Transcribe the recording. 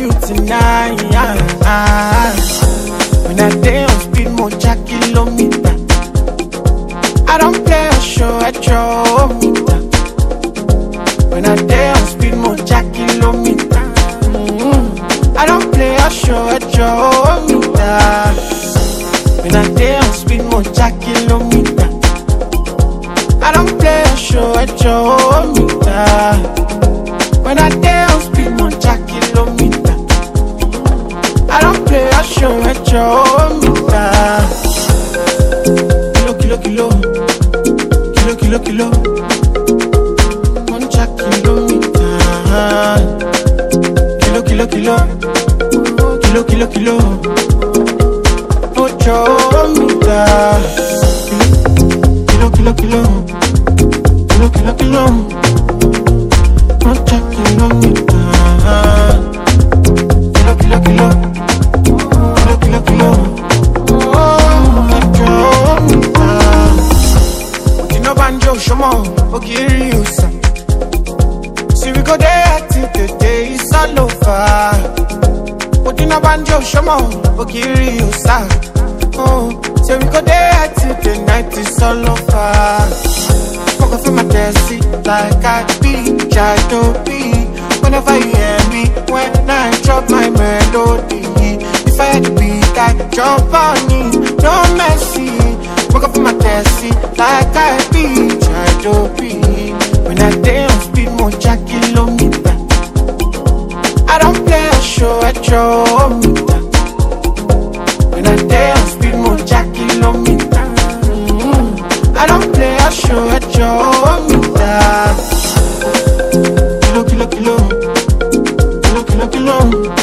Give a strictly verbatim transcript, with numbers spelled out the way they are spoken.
you tonight. When I day on speed, moja kilometer. I don't play a show at your meter. When I day on speed, moja kilometer. Mm-hmm. I don't play a show at your meter. When I day on speed, moja kilometer. I don't play a show at your meter. When I day on speed, moja kilometer. I don't play a show at your meter. Kilo, kilo, kilo. Kilo, kilo, kilo. Moja kilometer. Kilo, kilo, kilo. Kilo, kilo, kilo. Ocho meter. Kilo, kilo, kilo. Kilo, kilo, kilo. Moja kilometer. Kilo, kilo, kilo. Kilo, kilo, kilo. Oh, ocho meter. Utino banjo shomo, ogiri usa. See we go there till the day is all over. Utino banjo shomo, ogiri usa. Oh, say we go there till the night is all over. Fuck off in my taxi like I be, I don't be. Whenever you hear me, when I drop my melody, if I had to beat, I jump on it, no mercy. Fuck off in my taxi like I be, I don't be. When I day on speed, moja kilometer. I don't play a show at your meter. When I day on speed, moja kilometer. Mm-hmm. I don't play a show at your meter. Kilo, kilo, kilo. Kilo, kilo, kilo.